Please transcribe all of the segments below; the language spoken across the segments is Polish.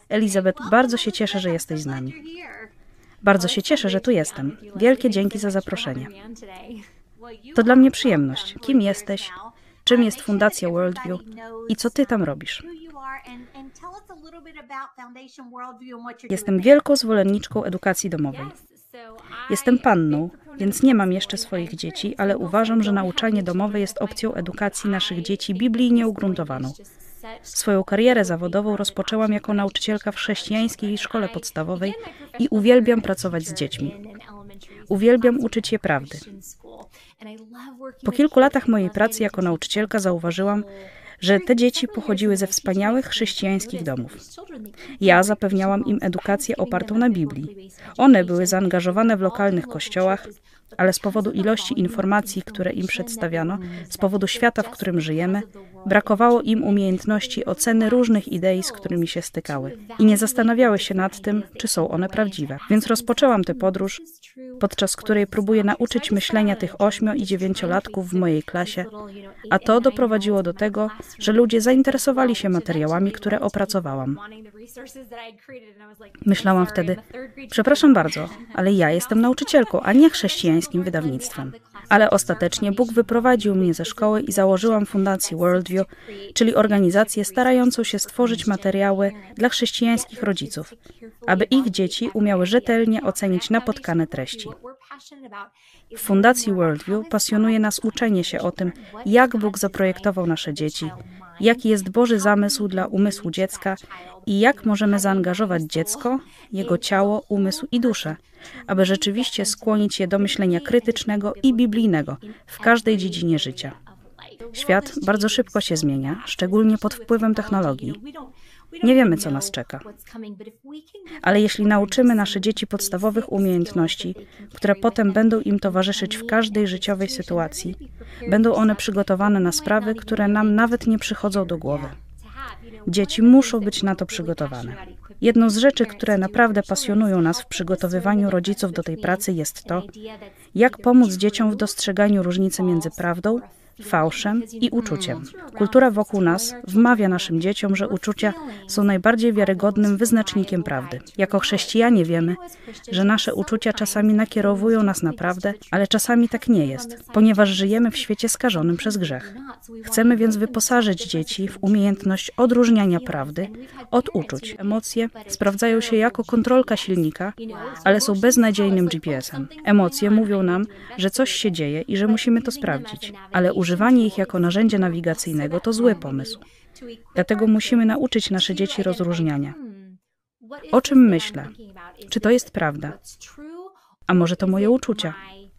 Elizabeth, bardzo się cieszę, że jesteś z nami. Bardzo się cieszę, że tu jestem. Wielkie dzięki za zaproszenie. To dla mnie przyjemność. Kim jesteś? Czym jest Fundacja Worldview? I co ty tam robisz? Jestem wielką zwolenniczką edukacji domowej. Jestem panną, więc nie mam jeszcze swoich dzieci, ale uważam, że nauczanie domowe jest opcją edukacji naszych dzieci biblijnie ugruntowaną. Swoją karierę zawodową rozpoczęłam jako nauczycielka w chrześcijańskiej szkole podstawowej i uwielbiam pracować z dziećmi. Uwielbiam uczyć je prawdy. Po kilku latach mojej pracy jako nauczycielka zauważyłam, że te dzieci pochodziły ze wspaniałych chrześcijańskich domów. Ja zapewniałam im edukację opartą na Biblii. One były zaangażowane w lokalnych kościołach, ale z powodu ilości informacji, które im przedstawiano, z powodu świata, w którym żyjemy, brakowało im umiejętności oceny różnych idei, z którymi się stykały. I nie zastanawiały się nad tym, czy są one prawdziwe. Więc rozpoczęłam tę podróż, podczas której próbuję nauczyć myślenia tych 8- i 9-latków w mojej klasie, a to doprowadziło do tego, że ludzie zainteresowali się materiałami, które opracowałam. Myślałam wtedy, przepraszam bardzo, ale ja jestem nauczycielką, a nie chrześcijańskim wydawnictwem. Ale ostatecznie Bóg wyprowadził mnie ze szkoły i założyłam Fundację Worldview, czyli organizację starającą się stworzyć materiały dla chrześcijańskich rodziców, aby ich dzieci umiały rzetelnie ocenić napotkane treści. W Fundacji Worldview pasjonuje nas uczenie się o tym, jak Bóg zaprojektował nasze dzieci, jaki jest Boży zamysł dla umysłu dziecka i jak możemy zaangażować dziecko, jego ciało, umysł i duszę, aby rzeczywiście skłonić je do myślenia krytycznego i biblijnego w każdej dziedzinie życia. Świat bardzo szybko się zmienia, szczególnie pod wpływem technologii. Nie wiemy, co nas czeka. Ale jeśli nauczymy nasze dzieci podstawowych umiejętności, które potem będą im towarzyszyć w każdej życiowej sytuacji, będą one przygotowane na sprawy, które nam nawet nie przychodzą do głowy. Dzieci muszą być na to przygotowane. Jedną z rzeczy, które naprawdę pasjonują nas w przygotowywaniu rodziców do tej pracy, jest to, jak pomóc dzieciom w dostrzeganiu różnicy między prawdą, fałszem i uczuciem. Kultura wokół nas wmawia naszym dzieciom, że uczucia są najbardziej wiarygodnym wyznacznikiem prawdy. Jako chrześcijanie wiemy, że nasze uczucia czasami nakierowują nas na prawdę, ale czasami tak nie jest, ponieważ żyjemy w świecie skażonym przez grzech. Chcemy więc wyposażyć dzieci w umiejętność odróżniania prawdy od uczuć. Emocje sprawdzają się jako kontrolka silnika, ale są beznadziejnym GPS-em. Emocje mówią nam, że coś się dzieje i że musimy to sprawdzić, ale używanie ich jako narzędzia nawigacyjnego to zły pomysł. Dlatego musimy nauczyć nasze dzieci rozróżniania. O czym myślę? Czy to jest prawda? A może to moje uczucia?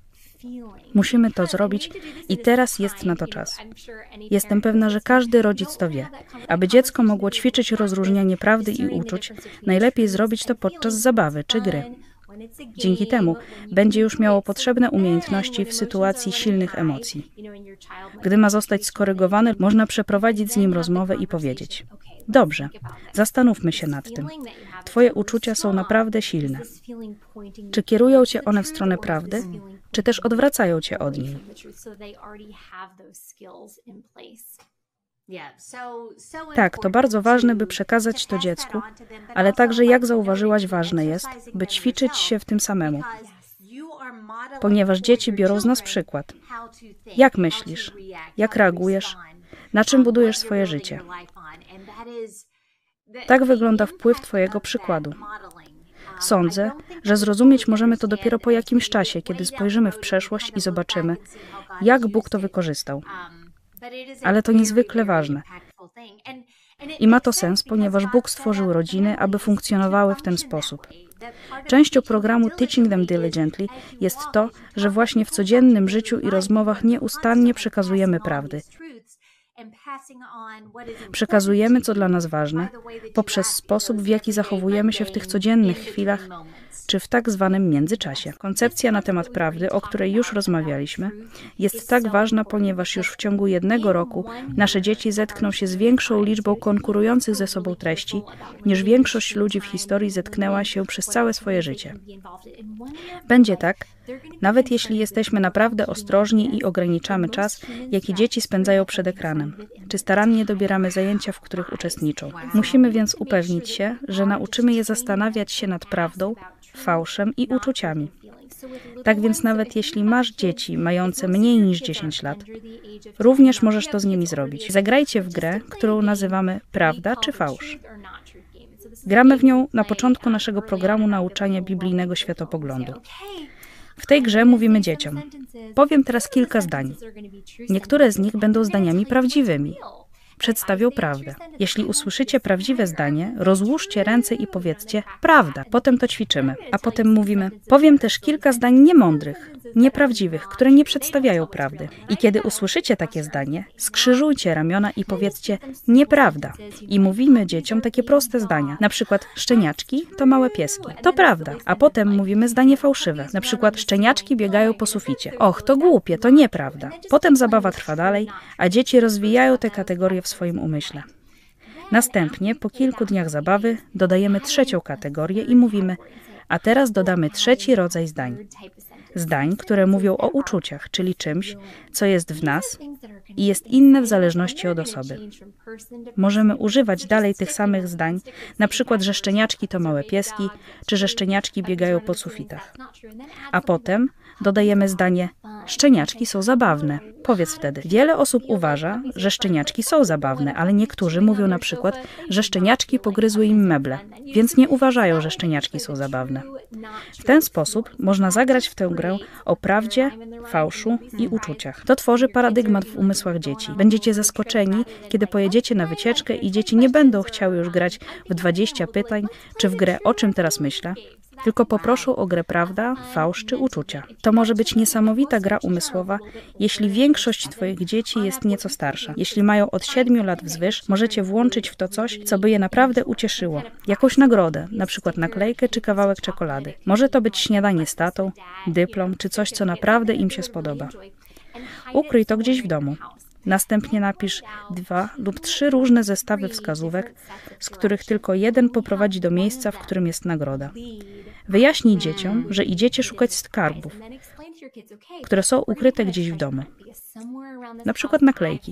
Musimy to zrobić i teraz jest na to czas. Jestem pewna, że każdy rodzic to wie. Aby dziecko mogło ćwiczyć rozróżnianie prawdy i uczuć, najlepiej zrobić to podczas zabawy czy gry. Dzięki temu będzie już miało potrzebne umiejętności w sytuacji silnych emocji. Gdy ma zostać skorygowany, można przeprowadzić z nim rozmowę i powiedzieć: dobrze, zastanówmy się nad tym. Twoje uczucia są naprawdę silne. Czy kierują cię one w stronę prawdy, czy też odwracają cię od niej? Tak, to bardzo ważne, by przekazać to dziecku, ale także, jak zauważyłaś, ważne jest, by ćwiczyć się w tym samemu. Ponieważ dzieci biorą z nas przykład. Jak myślisz? Jak reagujesz? Na czym budujesz swoje życie? Tak wygląda wpływ twojego przykładu. Sądzę, że zrozumieć możemy to dopiero po jakimś czasie, kiedy spojrzymy w przeszłość i zobaczymy, jak Bóg to wykorzystał. Ale to niezwykle ważne. I ma to sens, ponieważ Bóg stworzył rodziny, aby funkcjonowały w ten sposób. Częścią programu Teaching Them Diligently jest to, że właśnie w codziennym życiu i rozmowach nieustannie przekazujemy prawdy. Przekazujemy, co dla nas ważne, poprzez sposób, w jaki zachowujemy się w tych codziennych chwilach, czy w tak zwanym międzyczasie. Koncepcja na temat prawdy, o której już rozmawialiśmy, jest tak ważna, ponieważ już w ciągu 1 roku nasze dzieci zetkną się z większą liczbą konkurujących ze sobą treści, niż większość ludzi w historii zetknęła się przez całe swoje życie. Będzie tak, nawet jeśli jesteśmy naprawdę ostrożni i ograniczamy czas, jaki dzieci spędzają przed ekranem, czy starannie dobieramy zajęcia, w których uczestniczą. Musimy więc upewnić się, że nauczymy je zastanawiać się nad prawdą, fałszem i uczuciami. Tak więc nawet jeśli masz dzieci mające mniej niż 10 lat, również możesz to z nimi zrobić. Zagrajcie w grę, którą nazywamy prawda czy fałsz. Gramy w nią na początku naszego programu nauczania biblijnego światopoglądu. W tej grze mówimy dzieciom: powiem teraz kilka zdań. Niektóre z nich będą zdaniami prawdziwymi. Przedstawią prawdę. Jeśli usłyszycie prawdziwe zdanie, rozłóżcie ręce i powiedzcie prawda. Potem to ćwiczymy. A potem mówimy: powiem też kilka zdań niemądrych, nieprawdziwych, które nie przedstawiają prawdy. I kiedy usłyszycie takie zdanie, skrzyżujcie ramiona i powiedzcie nieprawda. I mówimy dzieciom takie proste zdania. Na przykład szczeniaczki to małe pieski. To prawda. A potem mówimy zdanie fałszywe. Na przykład szczeniaczki biegają po suficie. Och, to głupie, to nieprawda. Potem zabawa trwa dalej, a dzieci rozwijają te kategorie w swoim umyśle. Następnie, po kilku dniach zabawy, dodajemy trzecią kategorię i mówimy: a teraz dodamy trzeci rodzaj zdań. Zdań, które mówią o uczuciach, czyli czymś, co jest w nas i jest inne w zależności od osoby. Możemy używać dalej tych samych zdań, na przykład, że szczeniaczki to małe pieski, czy że szczeniaczki biegają po sufitach. A potem dodajemy zdanie: szczeniaczki są zabawne. Powiedz wtedy: wiele osób uważa, że szczeniaczki są zabawne, ale niektórzy mówią na przykład, że szczeniaczki pogryzły im meble, więc nie uważają, że szczeniaczki są zabawne. W ten sposób można zagrać w tę grę o prawdzie, fałszu i uczuciach. To tworzy paradygmat w umysłach dzieci. Będziecie zaskoczeni, kiedy pojedziecie na wycieczkę i dzieci nie będą chciały już grać w 20 pytań, czy w grę O czym teraz myślę, tylko poproszą o grę prawda, fałsz czy uczucia. To może być niesamowita gra umysłowa, jeśli większość Twoich dzieci jest nieco starsza. Jeśli mają od 7 lat wzwyż, możecie włączyć w to coś, co by je naprawdę ucieszyło. Jakąś nagrodę, na przykład naklejkę czy kawałek czekolady. Może to być śniadanie z tatą, dyplom czy coś, co naprawdę im się spodoba. Ukryj to gdzieś w domu. Następnie napisz 2 lub 3 różne zestawy wskazówek, z których tylko jeden poprowadzi do miejsca, w którym jest nagroda. Wyjaśnij dzieciom, że idziecie szukać skarbów, które są ukryte gdzieś w domu. Na przykład naklejki.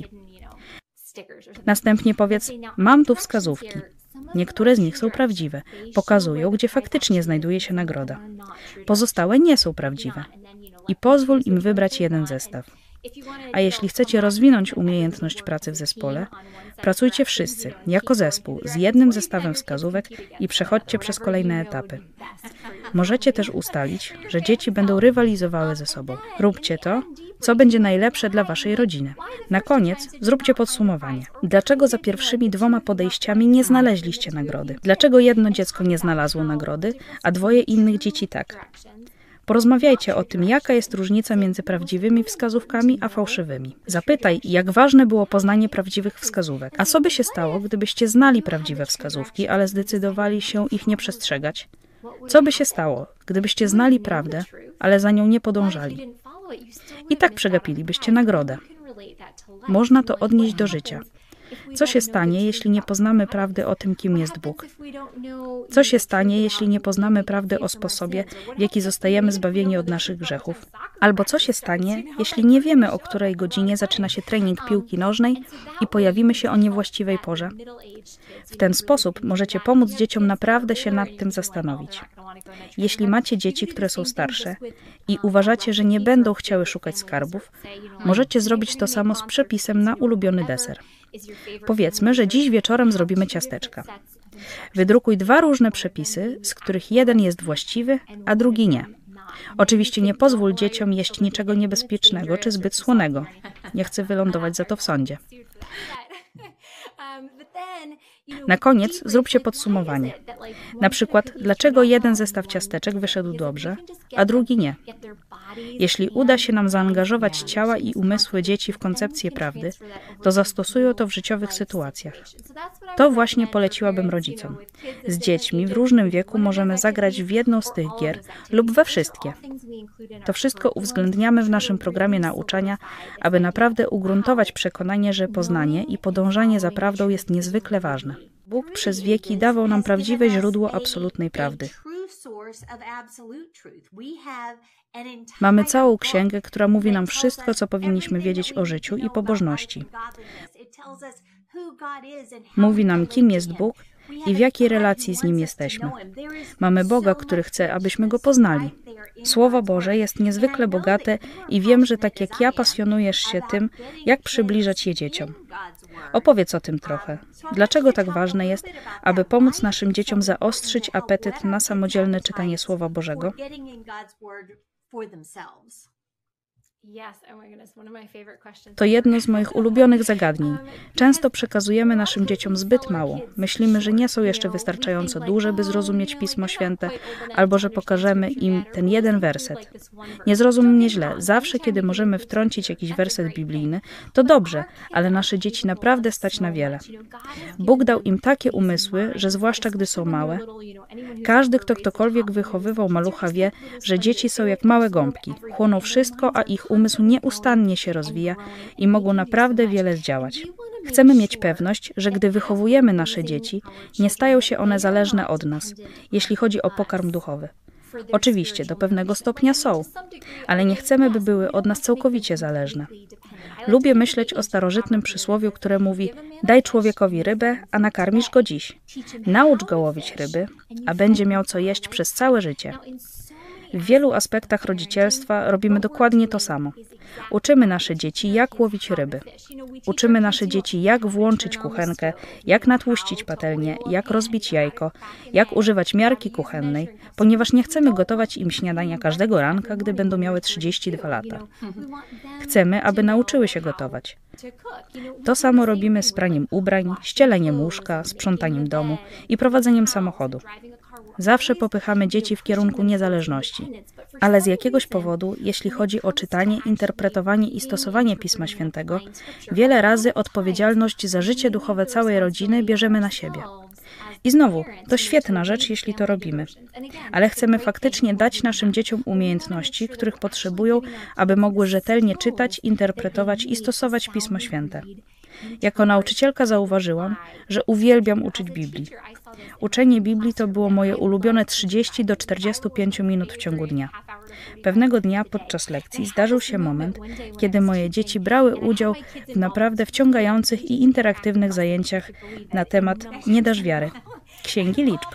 Następnie powiedz: mam tu wskazówki. Niektóre z nich są prawdziwe. Pokazują, gdzie faktycznie znajduje się nagroda. Pozostałe nie są prawdziwe. I pozwól im wybrać jeden zestaw. A jeśli chcecie rozwinąć umiejętność pracy w zespole, pracujcie wszyscy, jako zespół, z jednym zestawem wskazówek i przechodźcie przez kolejne etapy. Możecie też ustalić, że dzieci będą rywalizowały ze sobą. Róbcie to, co będzie najlepsze dla waszej rodziny. Na koniec zróbcie podsumowanie. Dlaczego za pierwszymi 2 podejściami nie znaleźliście nagrody? Dlaczego jedno dziecko nie znalazło nagrody, a 2 innych dzieci tak? Porozmawiajcie o tym, jaka jest różnica między prawdziwymi wskazówkami a fałszywymi. Zapytaj, jak ważne było poznanie prawdziwych wskazówek. A co by się stało, gdybyście znali prawdziwe wskazówki, ale zdecydowali się ich nie przestrzegać? Co by się stało, gdybyście znali prawdę, ale za nią nie podążali? I tak przegapilibyście nagrodę. Można to odnieść do życia. Co się stanie, jeśli nie poznamy prawdy o tym, kim jest Bóg? Co się stanie, jeśli nie poznamy prawdy o sposobie, w jaki zostajemy zbawieni od naszych grzechów? Albo co się stanie, jeśli nie wiemy, o której godzinie zaczyna się trening piłki nożnej i pojawimy się o niewłaściwej porze? W ten sposób możecie pomóc dzieciom naprawdę się nad tym zastanowić. Jeśli macie dzieci, które są starsze i uważacie, że nie będą chciały szukać skarbów, możecie zrobić to samo z przepisem na ulubiony deser. Powiedzmy, że dziś wieczorem zrobimy ciasteczka. Wydrukuj 2 różne przepisy, z których jeden jest właściwy, a drugi nie. Oczywiście nie pozwól dzieciom jeść niczego niebezpiecznego czy zbyt słonego. Nie chcę wylądować za to w sądzie. Na koniec zróbcie podsumowanie. Na przykład, dlaczego jeden zestaw ciasteczek wyszedł dobrze, a drugi nie. Jeśli uda się nam zaangażować ciała i umysły dzieci w koncepcję prawdy, to zastosują to w życiowych sytuacjach. To właśnie poleciłabym rodzicom. Z dziećmi w różnym wieku możemy zagrać w jedną z tych gier lub we wszystkie. To wszystko uwzględniamy w naszym programie nauczania, aby naprawdę ugruntować przekonanie, że poznanie i podążanie za prawdą jest niezwykle ważne. Bóg przez wieki dawał nam prawdziwe źródło absolutnej prawdy. Mamy całą księgę, która mówi nam wszystko, co powinniśmy wiedzieć o życiu i pobożności. Mówi nam, kim jest Bóg i w jakiej relacji z Nim jesteśmy. Mamy Boga, który chce, abyśmy Go poznali. Słowo Boże jest niezwykle bogate i wiem, że tak jak ja pasjonujesz się tym, jak przybliżać je dzieciom. Opowiedz o tym trochę. Dlaczego tak ważne jest, aby pomóc naszym dzieciom zaostrzyć apetyt na samodzielne czytanie Słowa Bożego? To jedno z moich ulubionych zagadnień. Często przekazujemy naszym dzieciom zbyt mało. Myślimy, że nie są jeszcze wystarczająco duże, by zrozumieć Pismo Święte, albo że pokażemy im ten jeden werset. Nie zrozum mnie źle. Zawsze, kiedy możemy wtrącić jakiś werset biblijny, to dobrze, ale nasze dzieci naprawdę stać na wiele. Bóg dał im takie umysły, że zwłaszcza gdy są małe, każdy, kto ktokolwiek wychowywał malucha, wie, że dzieci są jak małe gąbki. Chłoną wszystko, a ich umysł nieustannie się rozwija i mogą naprawdę wiele zdziałać. Chcemy mieć pewność, że gdy wychowujemy nasze dzieci, nie stają się one zależne od nas, jeśli chodzi o pokarm duchowy. Oczywiście, do pewnego stopnia są, ale nie chcemy, by były od nas całkowicie zależne. Lubię myśleć o starożytnym przysłowiu, które mówi: daj człowiekowi rybę, a nakarmisz go dziś. Naucz go łowić ryby, a będzie miał co jeść przez całe życie. W wielu aspektach rodzicielstwa robimy dokładnie to samo. Uczymy nasze dzieci, jak łowić ryby. Uczymy nasze dzieci, jak włączyć kuchenkę, jak natłuścić patelnię, jak rozbić jajko, jak używać miarki kuchennej, ponieważ nie chcemy gotować im śniadania każdego ranka, gdy będą miały 32 lata. Chcemy, aby nauczyły się gotować. To samo robimy z praniem ubrań, ścieleniem łóżka, sprzątaniem domu i prowadzeniem samochodu. Zawsze popychamy dzieci w kierunku niezależności. Ale z jakiegoś powodu, jeśli chodzi o czytanie, interpretowanie i stosowanie Pisma Świętego, wiele razy odpowiedzialność za życie duchowe całej rodziny bierzemy na siebie. I znowu, to świetna rzecz, jeśli to robimy. Ale chcemy faktycznie dać naszym dzieciom umiejętności, których potrzebują, aby mogły rzetelnie czytać, interpretować i stosować Pismo Święte. Jako nauczycielka zauważyłam, że uwielbiam uczyć Biblii. Uczenie Biblii to było moje ulubione 30 do 45 minut w ciągu dnia. Pewnego dnia podczas lekcji zdarzył się moment, kiedy moje dzieci brały udział w naprawdę wciągających i interaktywnych zajęciach na temat Nie dasz wiary, Księgi Liczb.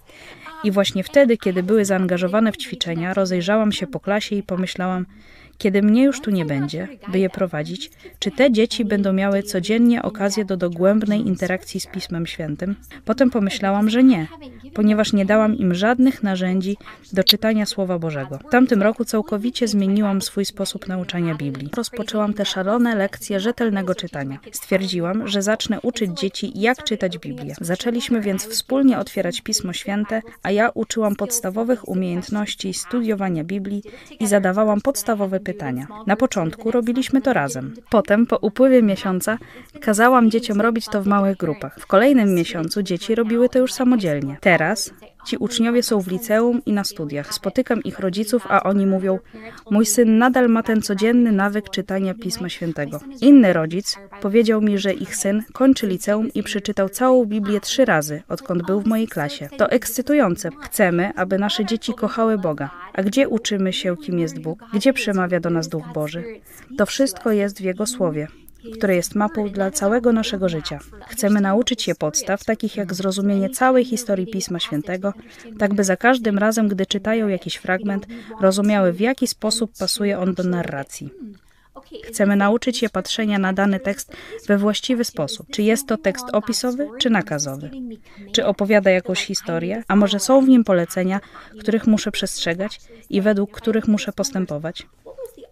I właśnie wtedy, kiedy były zaangażowane w ćwiczenia, rozejrzałam się po klasie i pomyślałam: kiedy mnie już tu nie będzie, by je prowadzić, czy te dzieci będą miały codziennie okazję do dogłębnej interakcji z Pismem Świętym? Potem pomyślałam, że nie, ponieważ nie dałam im żadnych narzędzi do czytania Słowa Bożego. W tamtym roku całkowicie zmieniłam swój sposób nauczania Biblii. Rozpoczęłam te szalone lekcje rzetelnego czytania. Stwierdziłam, że zacznę uczyć dzieci, jak czytać Biblię. Zaczęliśmy więc wspólnie otwierać Pismo Święte, a ja uczyłam podstawowych umiejętności studiowania Biblii i zadawałam podstawowe pytania. Na początku robiliśmy to razem. Potem, po upływie miesiąca, kazałam dzieciom robić to w małych grupach. W kolejnym miesiącu dzieci robiły to już samodzielnie. Teraz ci uczniowie są w liceum i na studiach. Spotykam ich rodziców, a oni mówią: mój syn nadal ma ten codzienny nawyk czytania Pisma Świętego. Inny rodzic powiedział mi, że ich syn kończy liceum i przeczytał całą Biblię 3 razy, odkąd był w mojej klasie. To ekscytujące. Chcemy, aby nasze dzieci kochały Boga. A gdzie uczymy się, kim jest Bóg? Gdzie przemawia do nas Duch Boży? To wszystko jest w Jego Słowie, które jest mapą dla całego naszego życia. Chcemy nauczyć je podstaw, takich jak zrozumienie całej historii Pisma Świętego, tak by za każdym razem, gdy czytają jakiś fragment, rozumiały, w jaki sposób pasuje on do narracji. Chcemy nauczyć je patrzenia na dany tekst we właściwy sposób. Czy jest to tekst opisowy, czy nakazowy? Czy opowiada jakąś historię, a może są w nim polecenia, których muszę przestrzegać i według których muszę postępować?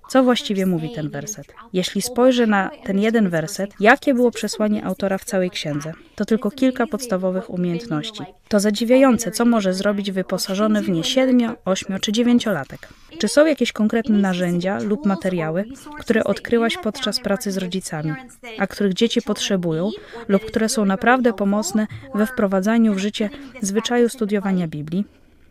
Co właściwie mówi ten werset? Jeśli spojrzę na ten jeden werset, jakie było przesłanie autora w całej księdze? To tylko kilka podstawowych umiejętności. To zadziwiające, co może zrobić wyposażony w nie 7-, 8- czy 9-latek. Czy są jakieś konkretne narzędzia lub materiały, które odkryłaś podczas pracy z rodzicami, a których dzieci potrzebują lub które są naprawdę pomocne we wprowadzaniu w życie zwyczaju studiowania Biblii?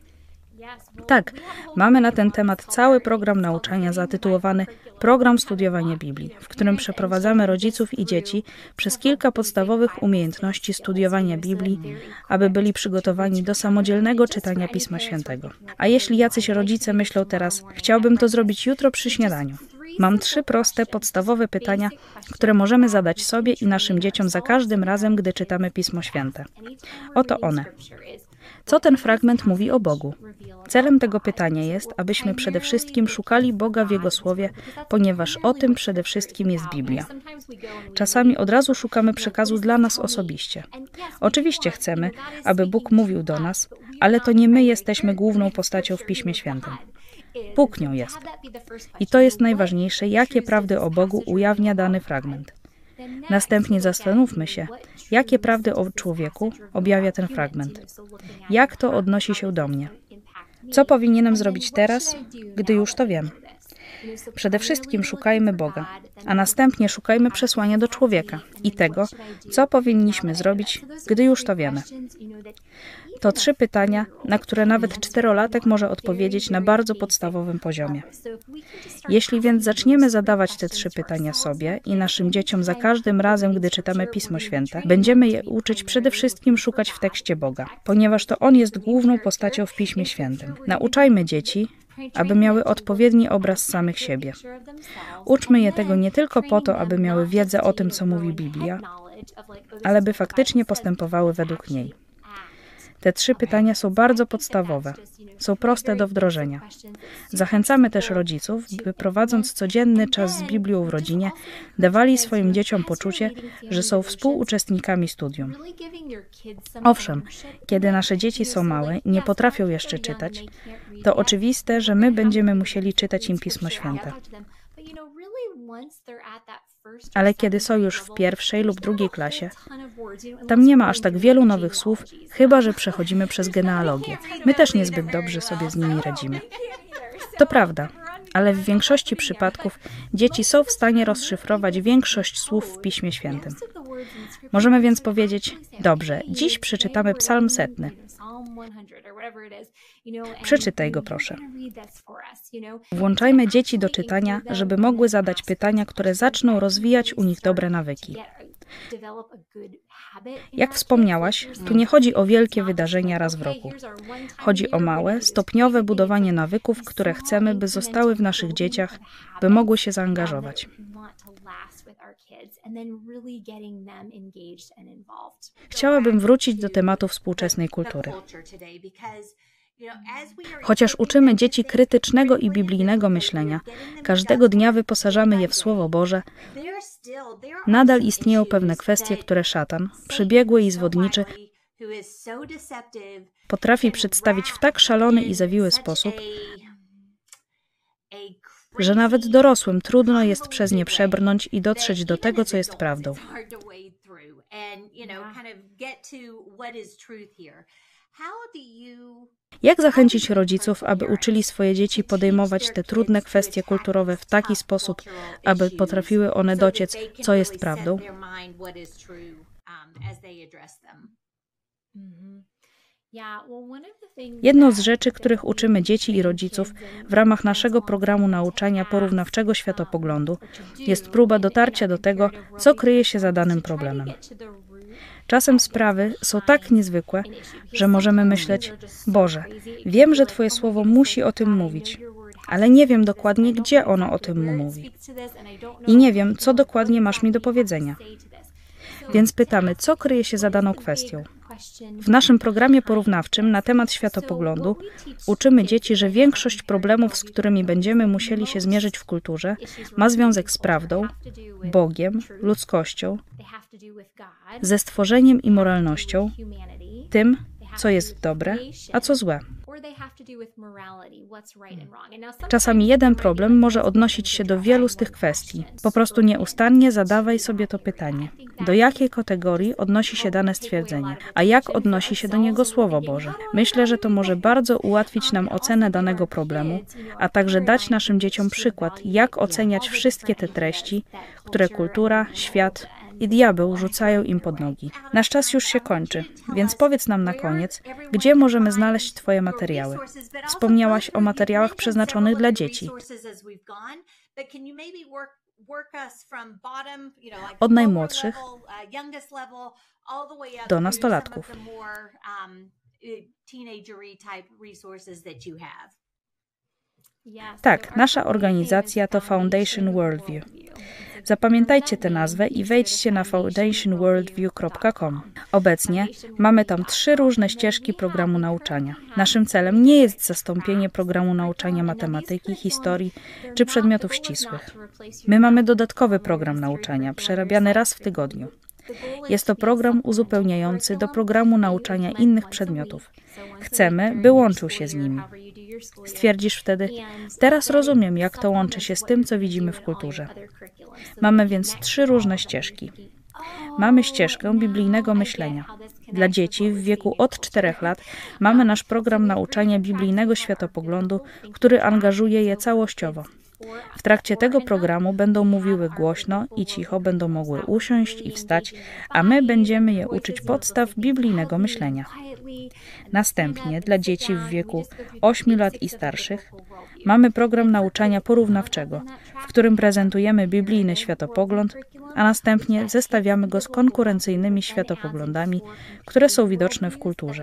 Tak, mamy na ten temat cały program nauczania zatytułowany Program Studiowania Biblii, w którym przeprowadzamy rodziców i dzieci przez kilka podstawowych umiejętności studiowania Biblii, aby byli przygotowani do samodzielnego czytania Pisma Świętego. A jeśli jacyś rodzice myślą teraz, chciałbym to zrobić jutro przy śniadaniu. Mam 3 proste, podstawowe pytania, które możemy zadać sobie i naszym dzieciom za każdym razem, gdy czytamy Pismo Święte. Oto one. Co ten fragment mówi o Bogu? Celem tego pytania jest, abyśmy przede wszystkim szukali Boga w Jego Słowie, ponieważ o tym przede wszystkim jest Biblia. Czasami od razu szukamy przekazu dla nas osobiście. Oczywiście chcemy, aby Bóg mówił do nas, ale to nie my jesteśmy główną postacią w Piśmie Świętym. Bóg nią jest. I to jest najważniejsze, jakie prawdy o Bogu ujawnia dany fragment. Następnie zastanówmy się, jakie prawdy o człowieku objawia ten fragment. Jak to odnosi się do mnie? Co powinienem zrobić teraz, gdy już to wiem? Przede wszystkim szukajmy Boga, a następnie szukajmy przesłania do człowieka i tego, co powinniśmy zrobić, gdy już to wiemy. To 3 pytania, na które nawet 4-latek może odpowiedzieć na bardzo podstawowym poziomie. Jeśli więc zaczniemy zadawać te 3 pytania sobie i naszym dzieciom za każdym razem, gdy czytamy Pismo Święte, będziemy je uczyć przede wszystkim szukać w tekście Boga, ponieważ to On jest główną postacią w Piśmie Świętym. Nauczajmy dzieci, aby miały odpowiedni obraz samych siebie. Uczmy je tego nie tylko po to, aby miały wiedzę o tym, co mówi Biblia, ale by faktycznie postępowały według niej. Te 3 pytania są bardzo podstawowe, są proste do wdrożenia. Zachęcamy też rodziców, by prowadząc codzienny czas z Biblią w rodzinie, dawali swoim dzieciom poczucie, że są współuczestnikami studium. Owszem, kiedy nasze dzieci są małe i nie potrafią jeszcze czytać, to oczywiste, że my będziemy musieli czytać im Pismo Święte. Ale kiedy są już w 1. lub 2. klasie, tam nie ma aż tak wielu nowych słów, chyba że przechodzimy przez genealogię. My też niezbyt dobrze sobie z nimi radzimy. To prawda, ale w większości przypadków dzieci są w stanie rozszyfrować większość słów w Piśmie Świętym. Możemy więc powiedzieć, dobrze, dziś przeczytamy Psalm 100. Przeczytaj go, proszę. Włączajmy dzieci do czytania, żeby mogły zadać pytania, które zaczną rozwijać u nich dobre nawyki. Jak wspomniałaś, tu nie chodzi o wielkie wydarzenia raz w roku. Chodzi o małe, stopniowe budowanie nawyków, które chcemy, by zostały w naszych dzieciach, by mogły się zaangażować. Chciałabym wrócić do tematu współczesnej kultury. Chociaż uczymy dzieci krytycznego i biblijnego myślenia, każdego dnia wyposażamy je w Słowo Boże, nadal istnieją pewne kwestie, które szatan, przebiegły i zwodniczy, potrafi przedstawić w tak szalony i zawiły sposób, że nawet dorosłym trudno jest przez nie przebrnąć i dotrzeć do tego, co jest prawdą. Jak zachęcić rodziców, aby uczyli swoje dzieci podejmować te trudne kwestie kulturowe w taki sposób, aby potrafiły one dociec, co jest prawdą? Jedną z rzeczy, których uczymy dzieci i rodziców w ramach naszego programu nauczania porównawczego światopoglądu, jest próba dotarcia do tego, co kryje się za danym problemem. Czasem sprawy są tak niezwykłe, że możemy myśleć, Boże, wiem, że Twoje słowo musi o tym mówić, ale nie wiem dokładnie, gdzie ono o tym mówi. I nie wiem, co dokładnie masz mi do powiedzenia. Więc pytamy, co kryje się za daną kwestią. W naszym programie porównawczym na temat światopoglądu uczymy dzieci, że większość problemów, z którymi będziemy musieli się zmierzyć w kulturze, ma związek z prawdą, Bogiem, ludzkością, ze stworzeniem i moralnością, tym, co jest dobre, a co złe. Czasami jeden problem może odnosić się do wielu z tych kwestii. Po prostu nieustannie zadawaj sobie to pytanie. Do jakiej kategorii odnosi się dane stwierdzenie, a jak odnosi się do niego Słowo Boże? Myślę, że to może bardzo ułatwić nam ocenę danego problemu, a także dać naszym dzieciom przykład, jak oceniać wszystkie te treści, które kultura, świat i diabeł rzucają im pod nogi. Nasz czas już się kończy, więc powiedz nam na koniec, gdzie możemy znaleźć Twoje materiały. Wspomniałaś o materiałach przeznaczonych dla dzieci. Od najmłodszych do nastolatków. Tak, nasza organizacja to Foundation Worldview. Zapamiętajcie tę nazwę i wejdźcie na foundationworldview.com. Obecnie mamy tam 3 różne ścieżki programu nauczania. Naszym celem nie jest zastąpienie programu nauczania matematyki, historii czy przedmiotów ścisłych. My mamy dodatkowy program nauczania, przerabiany raz w tygodniu. Jest to program uzupełniający do programu nauczania innych przedmiotów. Chcemy, by łączył się z nimi. Stwierdzisz wtedy, teraz rozumiem, jak to łączy się z tym, co widzimy w kulturze. Mamy więc 3 różne ścieżki. Mamy ścieżkę biblijnego myślenia. Dla dzieci w wieku od 4 lat mamy nasz program nauczania biblijnego światopoglądu, który angażuje je całościowo. W trakcie tego programu będą mówiły głośno i cicho, będą mogły usiąść i wstać, a my będziemy je uczyć podstaw biblijnego myślenia. Następnie dla dzieci w wieku 8 lat i starszych mamy program nauczania porównawczego, w którym prezentujemy biblijny światopogląd, a następnie zestawiamy go z konkurencyjnymi światopoglądami, które są widoczne w kulturze.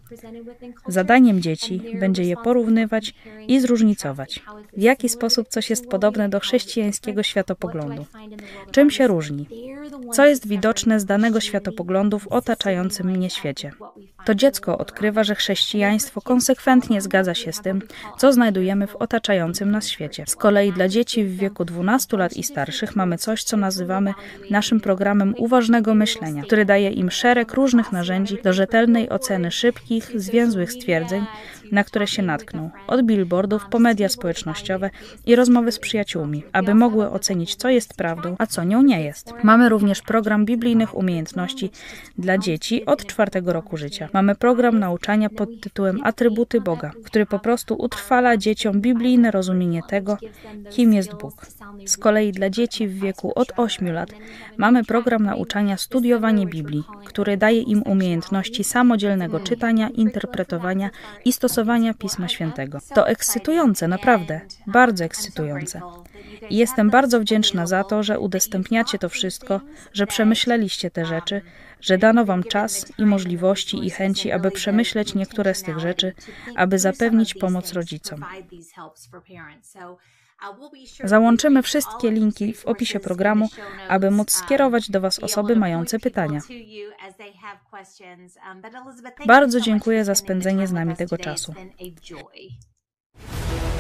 Zadaniem dzieci będzie je porównywać i zróżnicować, w jaki sposób coś jest podobne do chrześcijańskiego światopoglądu, czym się różni, co jest widoczne z danego światopoglądu w otaczającym mnie świecie. To dziecko odkrywa, że chrześcijaństwo konsekwentnie zgadza się z tym, co znajdujemy w otaczającym nas świecie. Z kolei dla dzieci w wieku 12 lat i starszych mamy coś, co nazywamy naszym programem uważnego myślenia, który daje im szereg różnych narzędzi do rzetelnej oceny szybkich, zwięzłych stwierdzeń, na które się natkną, od billboardów po media społecznościowe i rozmowy z przyjaciółmi, aby mogły ocenić, co jest prawdą, a co nią nie jest. Mamy również program biblijnych umiejętności dla dzieci od 4 roku życia. Mamy program nauczania pod tytułem Atrybuty Boga, który po prostu utrwala dzieciom biblijne rozumienie tego, kim jest Bóg. Z kolei dla dzieci w wieku od 8 lat mamy program nauczania Studiowanie Biblii, który daje im umiejętności samodzielnego czytania, interpretowania i stosowania Pisma Świętego. To ekscytujące, naprawdę, bardzo ekscytujące. I jestem bardzo wdzięczna za to, że udostępniacie to wszystko, że przemyśleliście te rzeczy, że dano wam czas i możliwości i chęci, aby przemyśleć niektóre z tych rzeczy, aby zapewnić pomoc rodzicom. Załączymy wszystkie linki w opisie programu, aby móc skierować do Was osoby mające pytania. Bardzo dziękuję za spędzenie z nami tego czasu.